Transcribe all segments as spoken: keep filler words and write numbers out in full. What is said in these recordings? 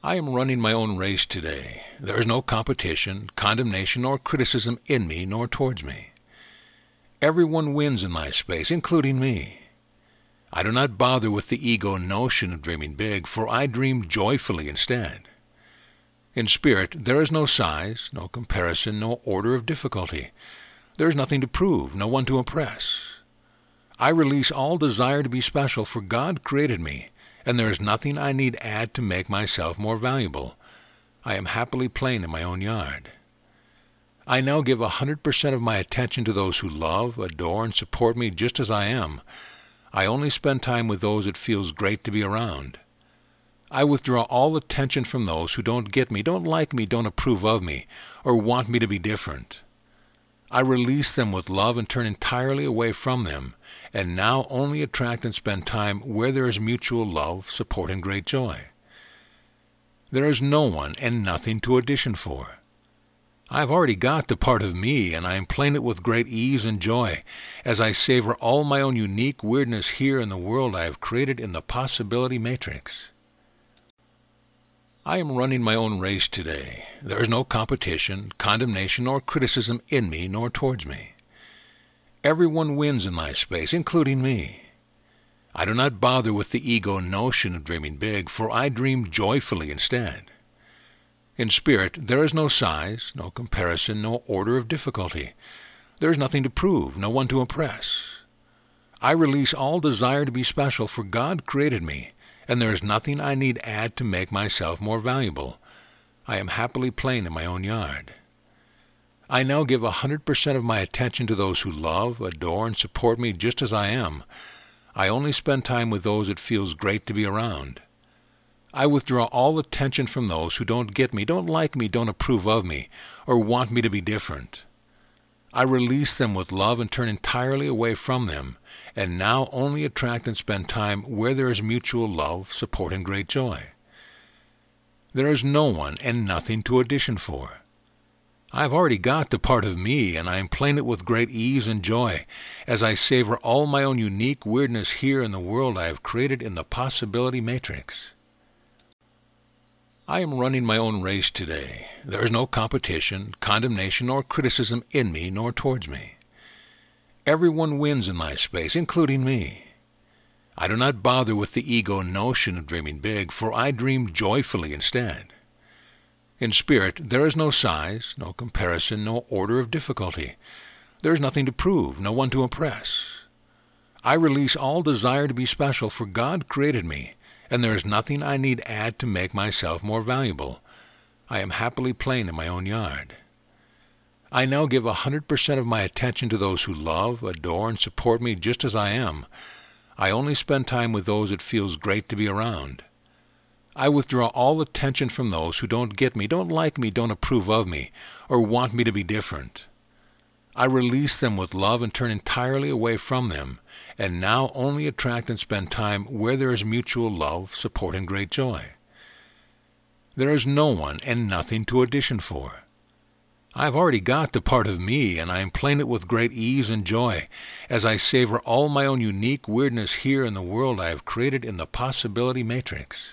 I am running my own race today. There is no competition, condemnation, or criticism in me nor towards me. Everyone wins in my space, including me. I do not bother with the ego notion of dreaming big, for I dream joyfully instead. In spirit, there is no size, no comparison, no order of difficulty. There is nothing to prove, no one to impress. I release all desire to be special, for God created me, and there is nothing I need add to make myself more valuable. I am happily playing in my own yard. I now give a hundred percent of my attention to those who love, adore, and support me just as I am. I only spend time with those it feels great to be around. I withdraw all attention from those who don't get me, don't like me, don't approve of me, or want me to be different. I release them with love and turn entirely away from them, and now only attract and spend time where there is mutual love, support, and great joy. There is no one and nothing to audition for. I have already got the part of me, and I am playing it with great ease and joy, as I savor all my own unique weirdness here in the world I have created in the possibility matrix. I am running my own race today. There is no competition, condemnation, or criticism in me nor towards me. Everyone wins in my space, including me. I do not bother with the ego notion of dreaming big, for I dream joyfully instead. In spirit, there is no size, no comparison, no order of difficulty. There is nothing to prove, no one to impress. I release all desire to be special, for God created me, and there is nothing I need add to make myself more valuable. I am happily playing in my own yard. I now give a hundred percent of my attention to those who love, adore, and support me just as I am. I only spend time with those it feels great to be around. I withdraw all attention from those who don't get me, don't like me, don't approve of me, or want me to be different. I release them with love and turn entirely away from them, and now only attract and spend time where there is mutual love, support, and great joy. There is no one and nothing to audition for. I have already got the part of me, and I am playing it with great ease and joy, as I savor all my own unique weirdness here in the world I have created in the possibility matrix. I am running my own race today. There is no competition, condemnation, or criticism in me nor towards me. Everyone wins in my space, including me. I do not bother with the ego notion of dreaming big, for I dream joyfully instead. In spirit, there is no size, no comparison, no order of difficulty. There is nothing to prove, no one to impress. I release all desire to be special, for God created me, and there is nothing I need add to make myself more valuable. I am happily playing in my own yard. I now give a hundred percent of my attention to those who love, adore, and support me just as I am. I only spend time with those it feels great to be around. I withdraw all attention from those who don't get me, don't like me, don't approve of me, or want me to be different. I release them with love and turn entirely away from them, and now only attract and spend time where there is mutual love, support, and great joy. There is no one and nothing to audition for. I have already got the part of me, and I am playing it with great ease and joy, as I savor all my own unique weirdness here in the world I have created in the possibility matrix.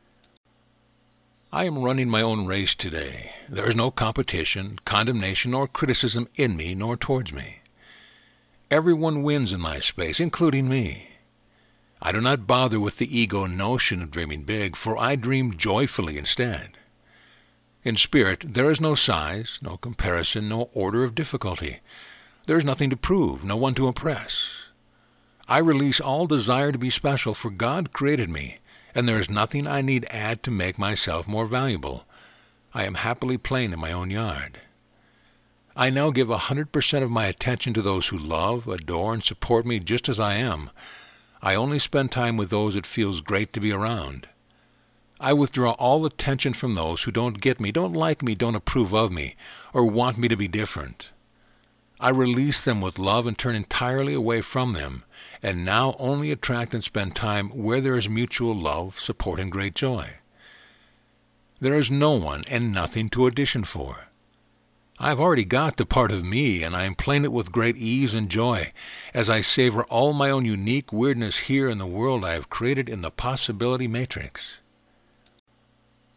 I am running my own race today. There is no competition, condemnation, or criticism in me nor towards me. Everyone wins in my space, including me. I do not bother with the ego notion of dreaming big, for I dream joyfully instead. In spirit, there is no size, no comparison, no order of difficulty. There is nothing to prove, no one to impress. I release all desire to be special, for God created me, and there is nothing I need add to make myself more valuable. I am happily playing in my own yard. I now give a hundred percent of my attention to those who love, adore, and support me just as I am. I only spend time with those it feels great to be around. I withdraw all attention from those who don't get me, don't like me, don't approve of me, or want me to be different. I release them with love and turn entirely away from them, and now only attract and spend time where there is mutual love, support, and great joy. There is no one and nothing to audition for. I have already got the part of me, and I am playing it with great ease and joy, as I savor all my own unique weirdness here in the world I have created in the possibility matrix.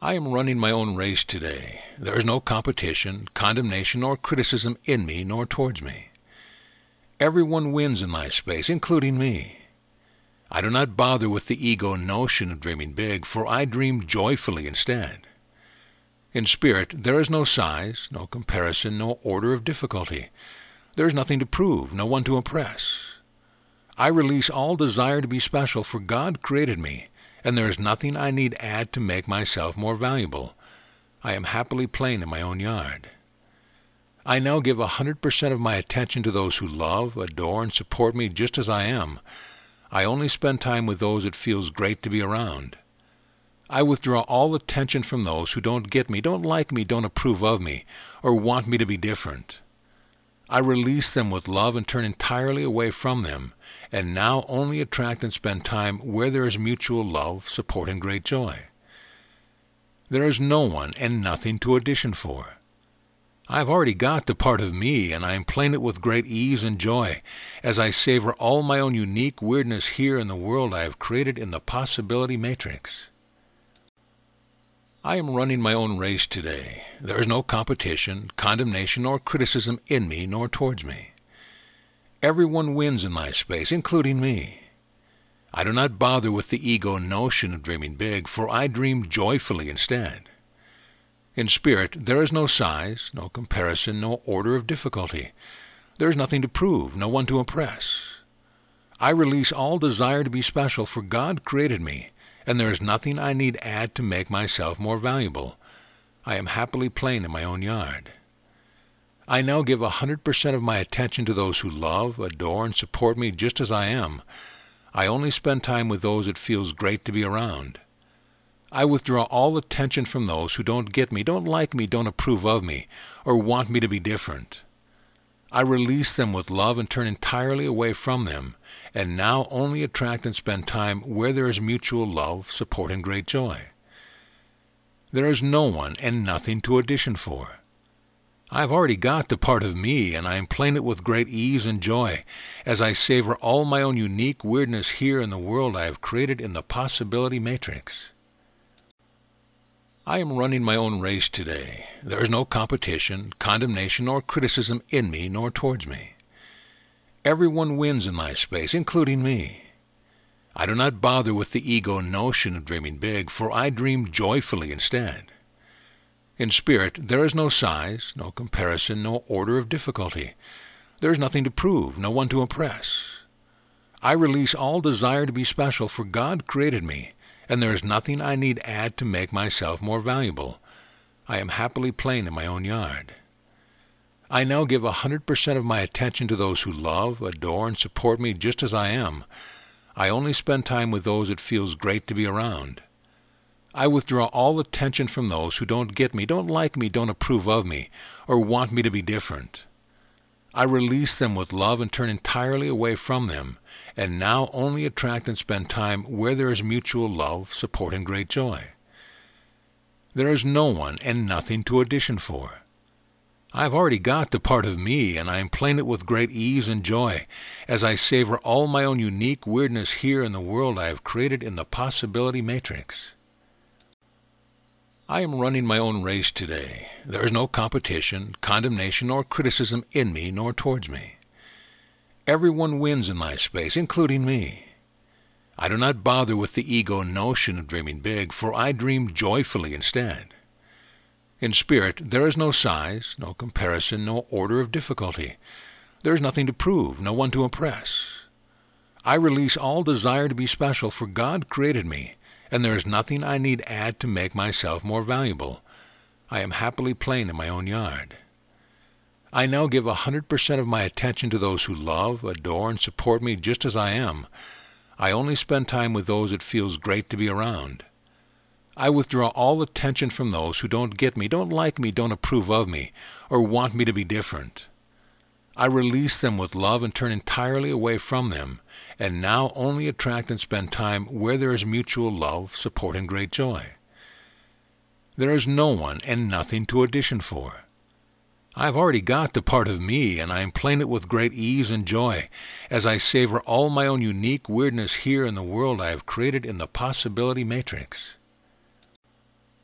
I am running my own race today. There is no competition, condemnation, or criticism in me nor towards me. Everyone wins in my space, including me. I do not bother with the ego notion of dreaming big, for I dream joyfully instead. In spirit, there is no size, no comparison, no order of difficulty. There is nothing to prove, no one to impress. I release all desire to be special, for God created me, and there is nothing I need add to make myself more valuable. I am happily playing in my own yard. I now give a hundred percent of my attention to those who love, adore, and support me just as I am. I only spend time with those it feels great to be around. I withdraw all attention from those who don't get me, don't like me, don't approve of me, or want me to be different. I release them with love and turn entirely away from them, and now only attract and spend time where there is mutual love, support, and great joy. There is no one and nothing to audition for. I have already got the part of me, and I am playing it with great ease and joy, as I savor all my own unique weirdness here in the world I have created in the possibility matrix. I am running my own race today. There is no competition, condemnation, or criticism in me nor towards me. Everyone wins in my space, including me. I do not bother with the ego notion of dreaming big, for I dream joyfully instead. In spirit, there is no size, no comparison, no order of difficulty. There is nothing to prove, no one to impress. I release all desire to be special, for God created me, and there is nothing I need add to make myself more valuable. I am happily playing in my own yard. I now give a hundred percent of my attention to those who love, adore, and support me just as I am. I only spend time with those it feels great to be around. I withdraw all attention from those who don't get me, don't like me, don't approve of me, or want me to be different. I release them with love and turn entirely away from them, and now only attract and spend time where there is mutual love, support, and great joy. There is no one and nothing to audition for. I have already got the part of me, and I am playing it with great ease and joy, as I savor all my own unique weirdness here in the world I have created in the possibility matrix. I am running my own race today. There is no competition, condemnation, or criticism in me nor towards me. Everyone wins in my space, including me. I do not bother with the ego notion of dreaming big, for I dream joyfully instead. In spirit, there is no size, no comparison, no order of difficulty. There is nothing to prove, no one to impress. I release all desire to be special, for God created me, and there is nothing I need add to make myself more valuable. I am happily playing in my own yard. I now give a hundred percent of my attention to those who love, adore, and support me just as I am. I only spend time with those it feels great to be around. I withdraw all attention from those who don't get me, don't like me, don't approve of me, or want me to be different. I release them with love and turn entirely away from them, and now only attract and spend time where there is mutual love, support, and great joy. There is no one and nothing to audition for. I have already got the part of me, and I am playing it with great ease and joy, as I savor all my own unique weirdness here in the world I have created in the possibility matrix. I am running my own race today. There is no competition, condemnation, or criticism in me nor towards me. Everyone wins in my space, including me. I do not bother with the ego notion of dreaming big, for I dream joyfully instead. In spirit, there is no size, no comparison, no order of difficulty. There is nothing to prove, no one to impress. I release all desire to be special, for God created me, and there is nothing I need add to make myself more valuable. I am happily playing in my own yard. I now give a hundred percent of my attention to those who love, adore, and support me just as I am. I only spend time with those it feels great to be around. I withdraw all attention from those who don't get me, don't like me, don't approve of me, or want me to be different. I release them with love and turn entirely away from them, and now only attract and spend time where there is mutual love, support, and great joy. There is no one and nothing to audition for. I have already got the part of me, and I am playing it with great ease and joy, as I savor all my own unique weirdness here in the world I have created in the possibility matrix.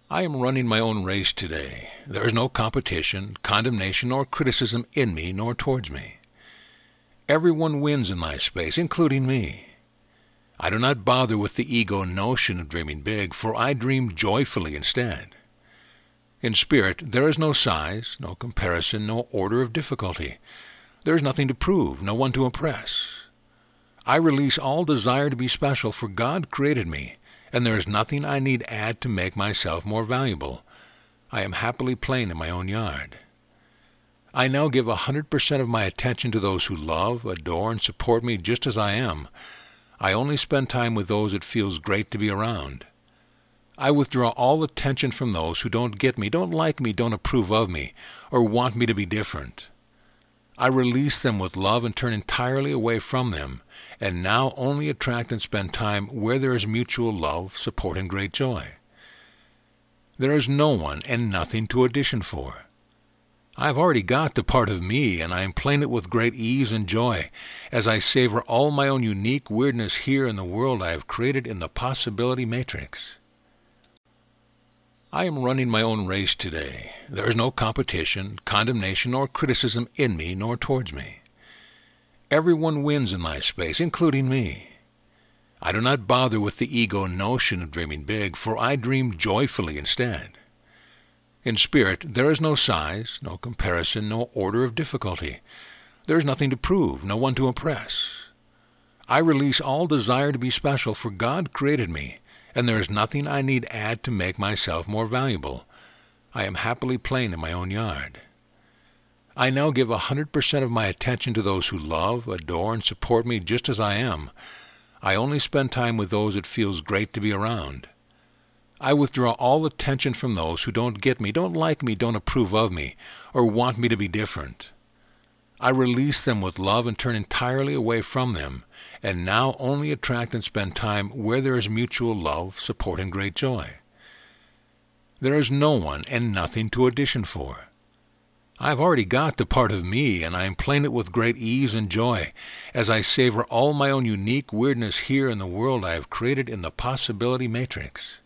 I am running my own race today. There is no competition, condemnation, or criticism in me nor towards me. Everyone wins in my space, including me. I do not bother with the ego notion of dreaming big, for I dream joyfully instead. In spirit, there is no size, no comparison, no order of difficulty. There is nothing to prove, no one to impress. I release all desire to be special, for God created me, and there is nothing I need add to make myself more valuable. I am happily playing in my own yard. I now give a hundred percent of my attention to those who love, adore, and support me just as I am. I only spend time with those it feels great to be around. I withdraw all attention from those who don't get me, don't like me, don't approve of me, or want me to be different. I release them with love and turn entirely away from them, and now only attract and spend time where there is mutual love, support, and great joy. There is no one and nothing to audition for. I have already got the part of me, and I am playing it with great ease and joy, as I savor all my own unique weirdness here in the world I have created in the possibility matrix. I am running my own race today. There is no competition, condemnation, or criticism in me nor towards me. Everyone wins in my space, including me. I do not bother with the ego notion of dreaming big, for I dream joyfully instead. In spirit, there is no size, no comparison, no order of difficulty. There is nothing to prove, no one to impress. I release all desire to be special, for God created me, and there is nothing I need add to make myself more valuable. I am happily playing in my own yard. I now give a hundred percent of my attention to those who love, adore, and support me just as I am. I only spend time with those it feels great to be around. I withdraw all attention from those who don't get me, don't like me, don't approve of me, or want me to be different. I release them with love and turn entirely away from them, and now only attract and spend time where there is mutual love, support, and great joy. There is no one and nothing to audition for. I have already got the part of me, and I am playing it with great ease and joy, as I savor all my own unique weirdness here in the world I have created in the possibility matrix.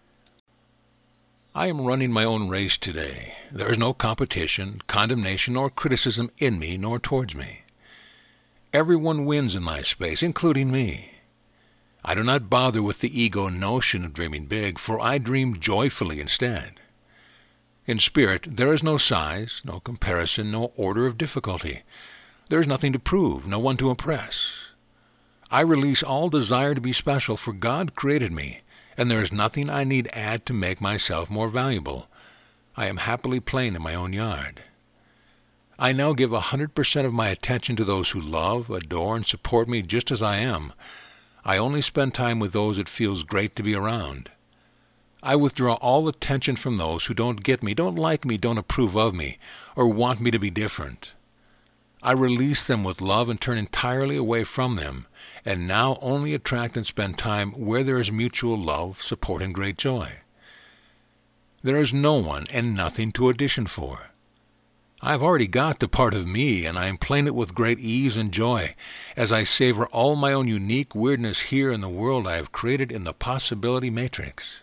I am running my own race today. There is no competition, condemnation, or criticism in me nor towards me. Everyone wins in my space, including me. I do not bother with the ego notion of dreaming big, for I dream joyfully instead. In spirit, there is no size, no comparison, no order of difficulty. There is nothing to prove, no one to impress. I release all desire to be special, for God created me, and there is nothing I need add to make myself more valuable. I am happily playing in my own yard. I now give a hundred percent of my attention to those who love, adore, and support me just as I am. I only spend time with those it feels great to be around. I withdraw all attention from those who don't get me, don't like me, don't approve of me, or want me to be different. I release them with love and turn entirely away from them, and now only attract and spend time where there is mutual love, support, and great joy. There is no one and nothing to audition for. I have already got the part of me, and I am playing it with great ease and joy, as I savor all my own unique weirdness here in the world I have created in the possibility matrix.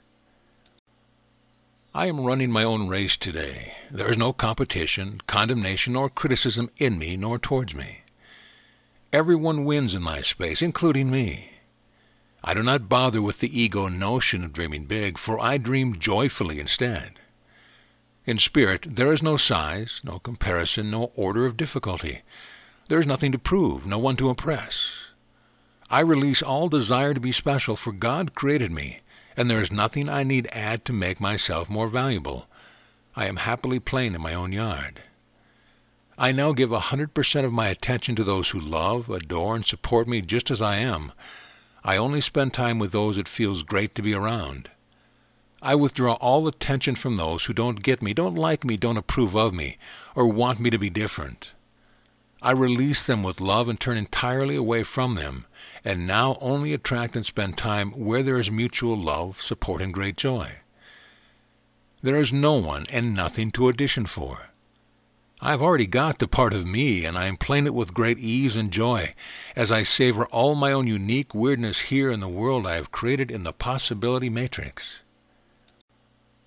I am running my own race today. There is no competition, condemnation, or criticism in me nor towards me. Everyone wins in my space, including me. I do not bother with the ego notion of dreaming big, for I dream joyfully instead. In spirit, there is no size, no comparison, no order of difficulty. There is nothing to prove, no one to impress. I release all desire to be special, for God created me, and there is nothing I need add to make myself more valuable. I am happily playing in my own yard. I now give a hundred percent of my attention to those who love, adore, and support me just as I am. I only spend time with those it feels great to be around. I withdraw all attention from those who don't get me, don't like me, don't approve of me, or want me to be different. I release them with love and turn entirely away from them, and now only attract and spend time where there is mutual love, support, and great joy. There is no one and nothing to audition for. I have already got the part of me, and I am playing it with great ease and joy, as I savor all my own unique weirdness here in the world I have created in the possibility matrix.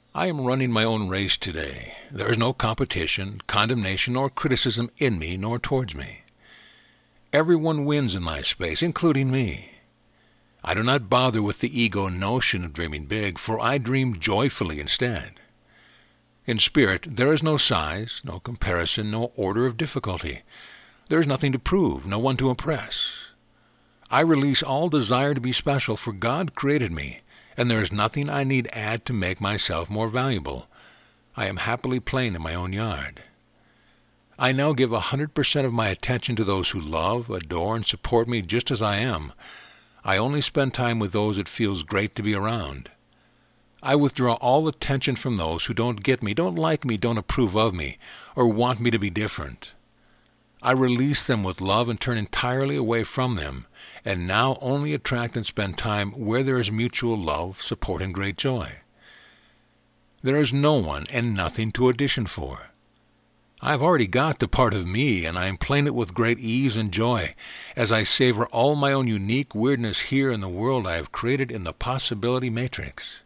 I am running my own race today. There is no competition, condemnation, or criticism in me nor towards me. Everyone wins in my space, including me. I do not bother with the ego notion of dreaming big, for I dream joyfully instead. In spirit, there is no size, no comparison, no order of difficulty. There is nothing to prove, no one to impress. I release all desire to be special, for God created me, and there is nothing I need add to make myself more valuable. I am happily playing in my own yard. I now give a hundred percent of my attention to those who love, adore, and support me just as I am. I only spend time with those it feels great to be around. I withdraw all attention from those who don't get me, don't like me, don't approve of me, or want me to be different. I release them with love and turn entirely away from them, and now only attract and spend time where there is mutual love, support, and great joy. There is no one and nothing to audition for. I have already got the part of me, and I am playing it with great ease and joy, as I savor all my own unique weirdness here in the world I have created in the possibility matrix.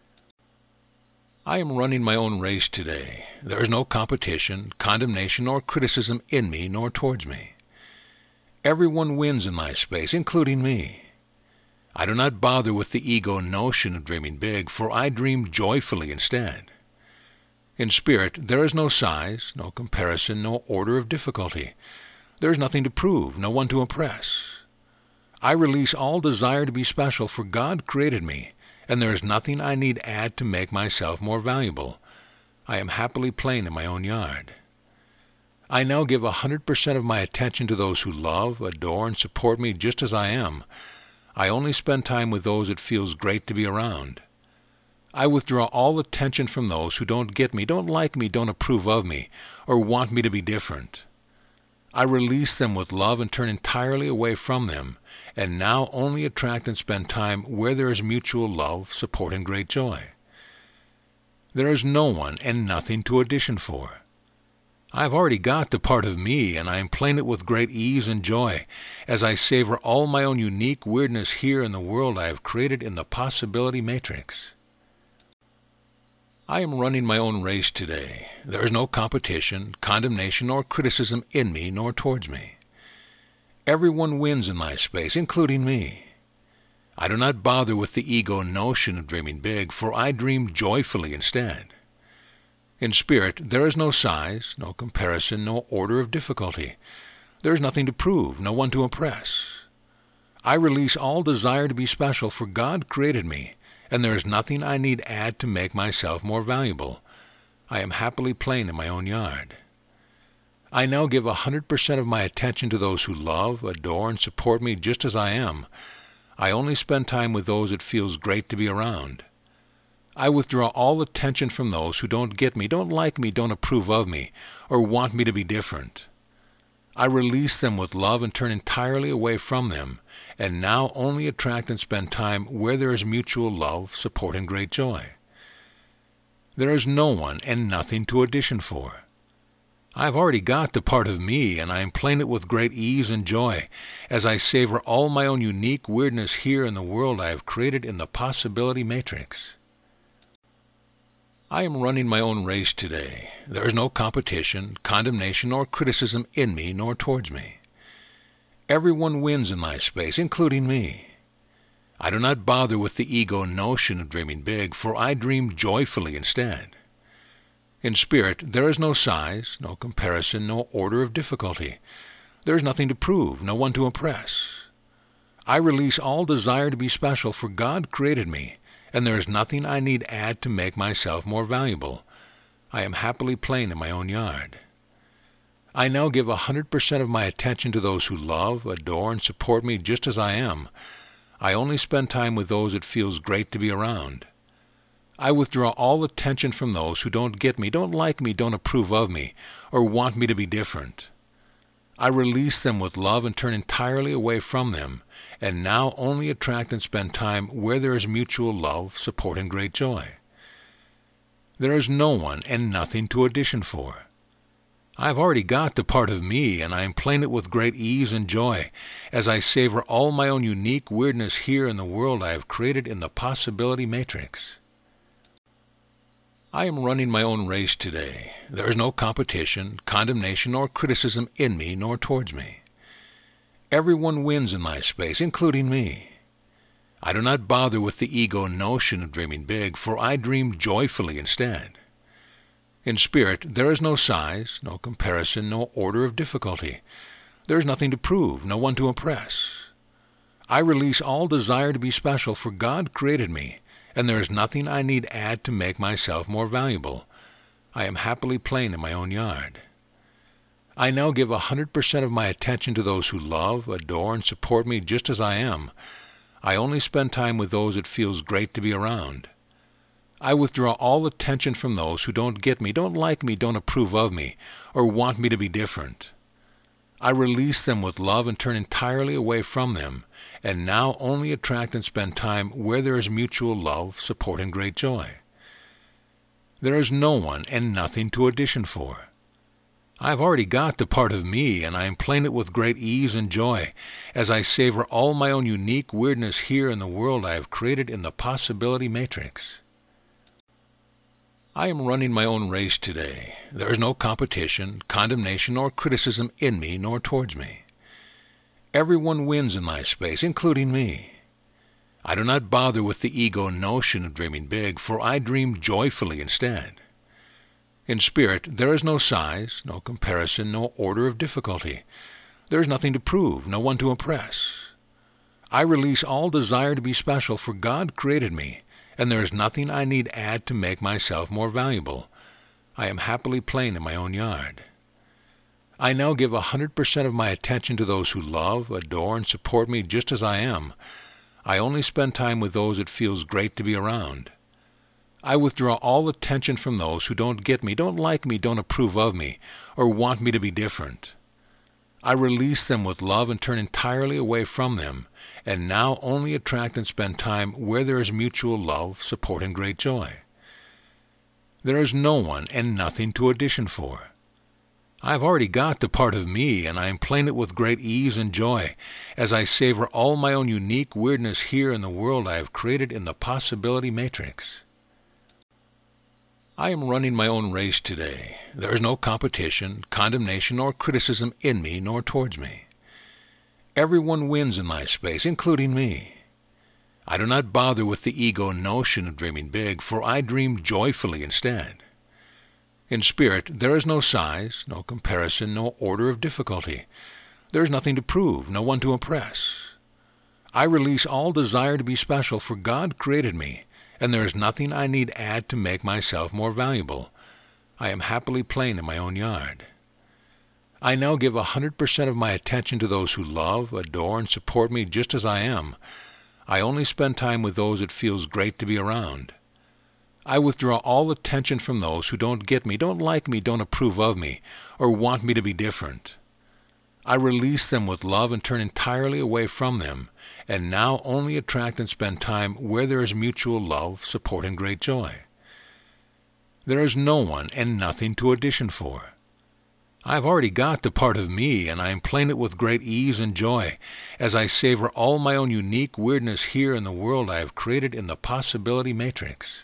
I am running my own race today. There is no competition, condemnation, or criticism in me nor towards me. Everyone wins in my space, including me. I do not bother with the ego notion of dreaming big, for I dream joyfully instead. In spirit, there is no size, no comparison, no order of difficulty. There is nothing to prove, no one to impress. I release all desire to be special, for God created me, and there is nothing I need add to make myself more valuable. I am happily playing in my own yard. I now give a hundred percent of my attention to those who love, adore, and support me just as I am. I only spend time with those it feels great to be around. I withdraw all attention from those who don't get me, don't like me, don't approve of me, or want me to be different. I release them with love and turn entirely away from them, and now only attract and spend time where there is mutual love, support, and great joy. There is no one and nothing to audition for. I have already got the part of me, and I am playing it with great ease and joy, as I savor all my own unique weirdness here in the world I have created in the possibility matrix. I am running my own race today. There is no competition, condemnation, or criticism in me nor towards me. Everyone wins in my space, including me. I do not bother with the ego notion of dreaming big, for I dream joyfully instead. In spirit, there is no size, no comparison, no order of difficulty. There is nothing to prove, no one to impress. I release all desire to be special, for God created me, and there is nothing I need add to make myself more valuable. I am happily playing in my own yard. I now give a hundred percent of my attention to those who love, adore, and support me just as I am. I only spend time with those it feels great to be around. I withdraw all attention from those who don't get me, don't like me, don't approve of me, or want me to be different. I release them with love and turn entirely away from them, and now only attract and spend time where there is mutual love, support, and great joy. There is no one and nothing to audition for. I have already got the part of me, and I am playing it with great ease and joy, as I savor all my own unique weirdness here in the world I have created in the possibility matrix. I am running my own race today. There is no competition, condemnation, or criticism in me nor towards me. Everyone wins in my space, including me. I do not bother with the ego notion of dreaming big, for I dream joyfully instead. In spirit, there is no size, no comparison, no order of difficulty. There is nothing to prove, no one to impress. I release all desire to be special, for God created me, and there is nothing I need add to make myself more valuable. I am happily playing in my own yard. I now give a hundred percent of my attention to those who love, adore, and support me just as I am. I only spend time with those it feels great to be around. I withdraw all attention from those who don't get me, don't like me, don't approve of me, or want me to be different. I release them with love and turn entirely away from them, and now only attract and spend time where there is mutual love, support, and great joy. There is no one and nothing to audition for. I have already got the part of me, and I am playing it with great ease and joy, as I savor all my own unique weirdness here in the world I have created in the possibility matrix. I am running my own race today. There is no competition, condemnation, or criticism in me nor towards me. Everyone wins in my space, including me. I do not bother with the ego notion of dreaming big, for I dream joyfully instead. In spirit, there is no size, no comparison, no order of difficulty. There is nothing to prove, no one to impress. I release all desire to be special, for God created me, and there is nothing I need add to make myself more valuable. I am happily playing in my own yard. I now give a hundred percent of my attention to those who love, adore, and support me just as I am. I only spend time with those it feels great to be around. I withdraw all attention from those who don't get me, don't like me, don't approve of me, or want me to be different. I release them with love and turn entirely away from them, and now only attract and spend time where there is mutual love, support, and great joy. There is no one and nothing to audition for. I have already got the part of me, and I am playing it with great ease and joy, as I savor all my own unique weirdness here in the world I have created in the possibility matrix. I am running my own race today. There is no competition, condemnation, or criticism in me nor towards me. Everyone wins in my space, including me. I do not bother with the ego notion of dreaming big, for I dream joyfully instead. In spirit, there is no size, no comparison, no order of difficulty. There is nothing to prove, no one to impress. I release all desire to be special, for God created me, and there is nothing I need add to make myself more valuable. I am happily playing in my own yard. I now give a hundred percent of my attention to those who love, adore, and support me just as I am. I only spend time with those it feels great to be around. I withdraw all attention from those who don't get me, don't like me, don't approve of me, or want me to be different. I release them with love and turn entirely away from them, and now only attract and spend time where there is mutual love, support, and great joy. There is no one and nothing to audition for. I have already got the part of me, and I am playing it with great ease and joy, as I savor all my own unique weirdness here in the world I have created in the possibility matrix. I am running my own race today. There is no competition, condemnation, or criticism in me nor towards me. Everyone wins in my space, including me. I do not bother with the ego notion of dreaming big, for I dream joyfully instead. In spirit, there is no size, no comparison, no order of difficulty. There is nothing to prove, no one to impress. I release all desire to be special, for God created me, and there is nothing I need add to make myself more valuable. I am happily playing in my own yard. I now give a hundred percent of my attention to those who love, adore, and support me just as I am. I only spend time with those it feels great to be around. I withdraw all attention from those who don't get me, don't like me, don't approve of me, or want me to be different. I release them with love and turn entirely away from them, and now only attract and spend time where there is mutual love, support, and great joy. There is no one and nothing to audition for. I have already got the part of me, and I am playing it with great ease and joy, as I savor all my own unique weirdness here in the world I have created in the possibility matrix.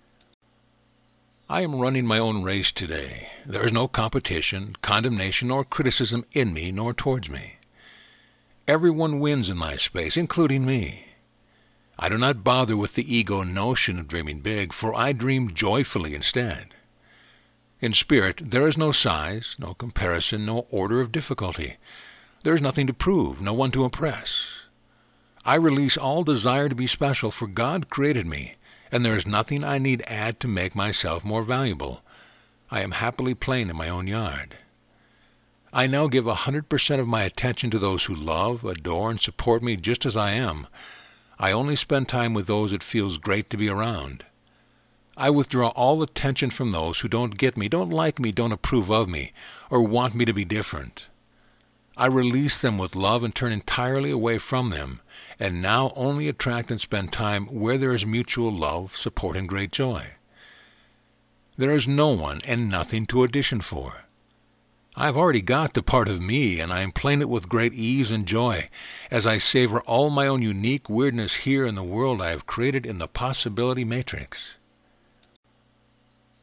I am running my own race today. There is no competition, condemnation, or criticism in me nor towards me. Everyone wins in my space, including me. I do not bother with the ego notion of dreaming big, for I dream joyfully instead. In spirit, there is no size, no comparison, no order of difficulty. There is nothing to prove, no one to impress. I release all desire to be special, for God created me, and there is nothing I need add to make myself more valuable. I am happily playing in my own yard. I now give a hundred percent of my attention to those who love, adore, and support me just as I am. I only spend time with those it feels great to be around. I withdraw all attention from those who don't get me, don't like me, don't approve of me, or want me to be different. I release them with love and turn entirely away from them, and now only attract and spend time where there is mutual love, support, and great joy. There is no one and nothing to audition for. I have already got the part of me, and I am playing it with great ease and joy, as I savor all my own unique weirdness here in the world I have created in the possibility matrix.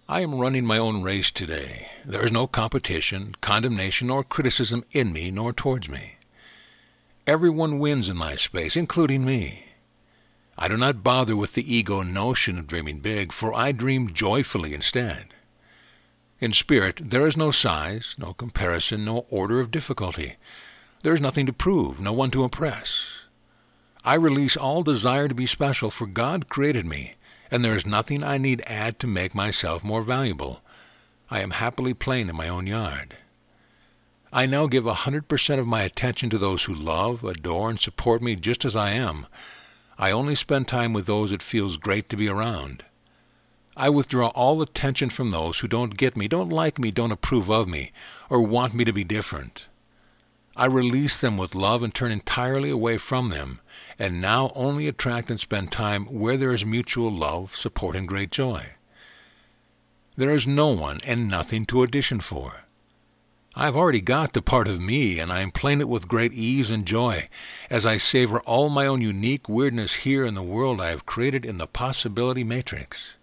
I am running my own race today. There is no competition, condemnation, or criticism in me nor towards me. Everyone wins in my space, including me. I do not bother with the ego notion of dreaming big, for I dream joyfully instead. In spirit, there is no size, no comparison, no order of difficulty. There is nothing to prove, no one to impress. I release all desire to be special, for God created me, and there is nothing I need add to make myself more valuable. I am happily playing in my own yard. I now give a hundred percent of my attention to those who love, adore, and support me just as I am. I only spend time with those it feels great to be around. I withdraw all attention from those who don't get me, don't like me, don't approve of me, or want me to be different. I release them with love and turn entirely away from them, and now only attract and spend time where there is mutual love, support, and great joy. There is no one and nothing to audition for. I have already got the part of me, and I am playing it with great ease and joy, as I savor all my own unique weirdness here in the world I have created in the possibility matrix.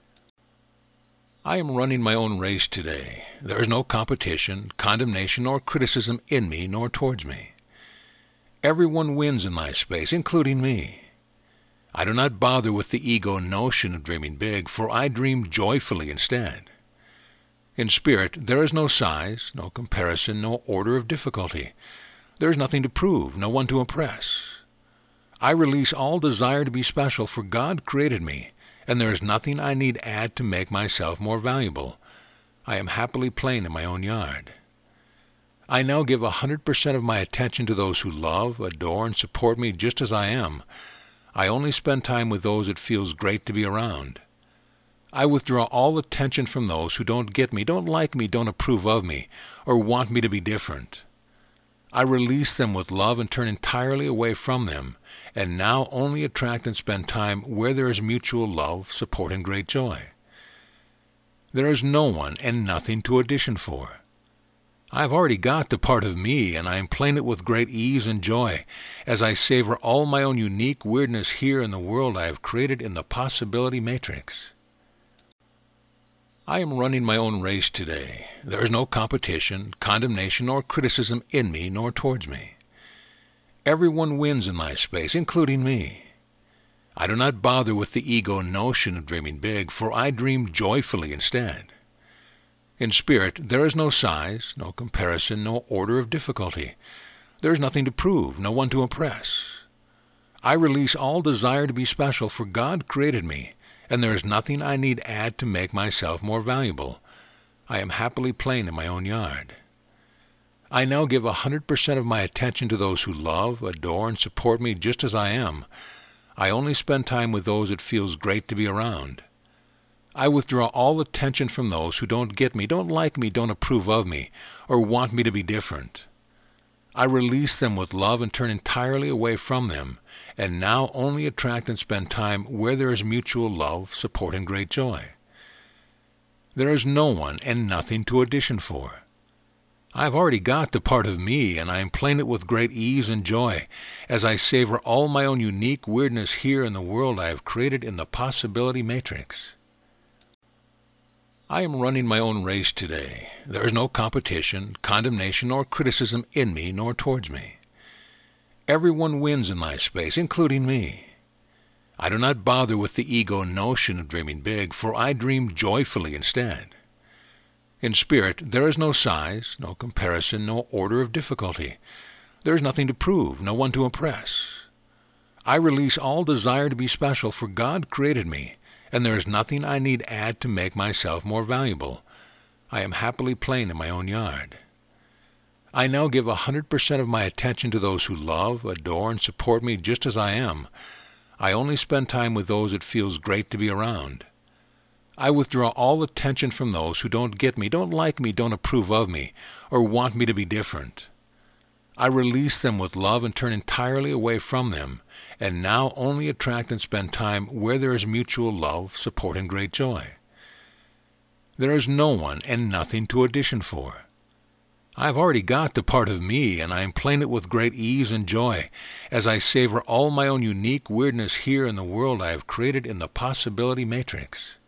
I am running my own race today. There is no competition, condemnation, or criticism in me nor towards me. Everyone wins in my space, including me. I do not bother with the ego notion of dreaming big, for I dream joyfully instead. In spirit, there is no size, no comparison, no order of difficulty. There is nothing to prove, no one to impress. I release all desire to be special, for God created me, and there is nothing I need add to make myself more valuable. I am happily playing in my own yard. I now give a hundred percent of my attention to those who love, adore, and support me just as I am. I only spend time with those it feels great to be around. I withdraw all attention from those who don't get me, don't like me, don't approve of me, or want me to be different. I release them with love and turn entirely away from them, and now only attract and spend time where there is mutual love, support, and great joy. There is no one and nothing to audition for. I have already got the part of me, and I am playing it with great ease and joy, as I savor all my own unique weirdness here in the world I have created in the possibility matrix. I am running my own race today. There is no competition, condemnation, or criticism in me nor towards me. Everyone wins in my space, including me. I do not bother with the ego notion of dreaming big, for I dream joyfully instead. In spirit, there is no size, no comparison, no order of difficulty. There is nothing to prove, no one to impress. I release all desire to be special, for God created me, and there is nothing I need add to make myself more valuable. I am happily playing in my own yard. I now give a hundred percent of my attention to those who love, adore, and support me just as I am. I only spend time with those it feels great to be around. I withdraw all attention from those who don't get me, don't like me, don't approve of me, or want me to be different. I release them with love and turn entirely away from them, and now only attract and spend time where there is mutual love, support, and great joy. There is no one and nothing to audition for. I have already got the part of me, and I am playing it with great ease and joy, as I savor all my own unique weirdness here in the world I have created in the possibility matrix. I am running my own race today. There is no competition, condemnation, or criticism in me nor towards me. Everyone wins in my space, including me. I do not bother with the ego notion of dreaming big, for I dream joyfully instead. In spirit, there is no size, no comparison, no order of difficulty. There is nothing to prove, no one to impress. I release all desire to be special, for God created me, and there is nothing I need add to make myself more valuable. I am happily playing in my own yard. I now give a hundred percent of my attention to those who love, adore, and support me just as I am. I only spend time with those it feels great to be around. I withdraw all attention from those who don't get me, don't like me, don't approve of me, or want me to be different. I release them with love and turn entirely away from them, and now only attract and spend time where there is mutual love, support, and great joy. There is no one and nothing to audition for. I have already got the part of me, and I am playing it with great ease and joy, as I savor all my own unique weirdness here in the world I have created in the possibility matrix.